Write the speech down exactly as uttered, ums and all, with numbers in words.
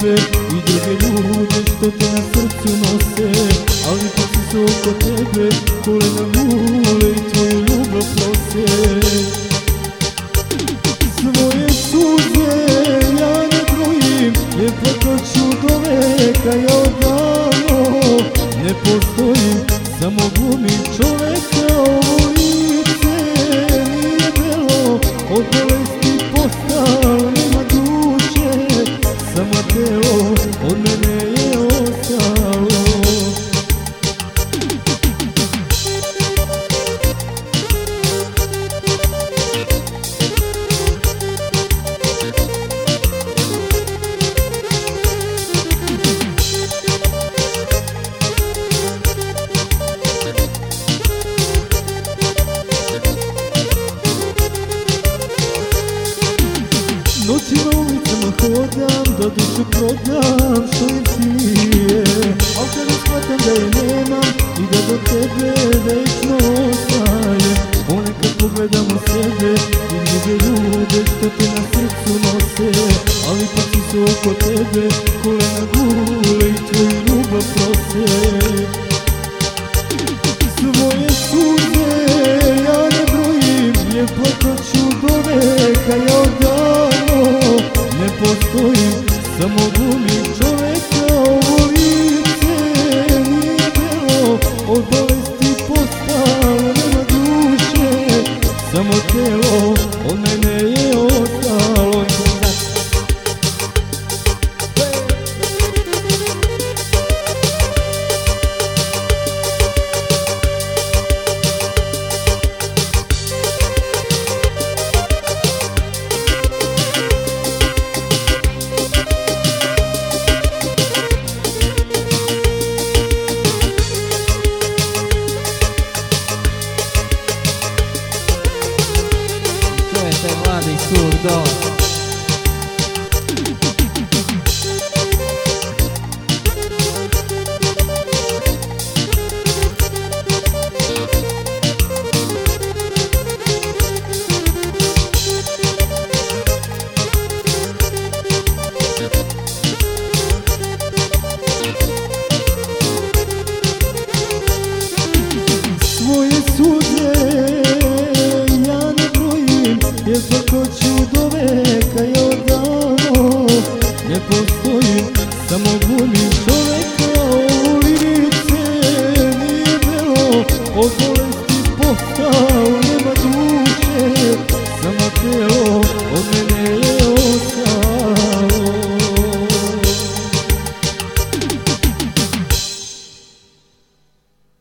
tebe i druge ljude što te na srcu nose, ali kad su se oko tebe kolena gule i tvoju ljubav prose. Svoje suze ja ne brojim, jer plakat ću do veka, ja odavno ne postojim, samo glumim čoveka. Ovo lice nije belo, od bolesti postalo, nema duše, samo telo od mene je ostalo. Noćima ulicama hodam, da dušu prodam što jeftinije, al kada shvatam da je nemam i da do tebe večno ostajem, ponekad pogledam u sebe i druge ljude što te na srcu nose, ali pa su se oko tebe kolena gule i tvoju ljubav prose. Svoje suze ja ne brojim, jer plakat ću do veka, ja odavno ne postojim, samo glumim čoveka. Ovo lice nije belo, od bolesti postalo, nema duše, samo telo od mene je ostalo. Mladi Surdo.